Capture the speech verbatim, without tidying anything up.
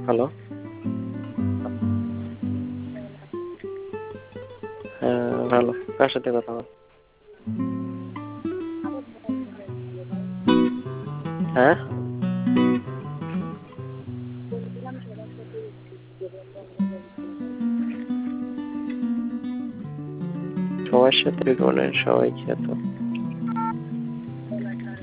Hello. হ্যাঁ, ভালো। কার সাথে কথা বল? হ্যাঁ? সবার সাথে বলেন, সবাই খ্যাত।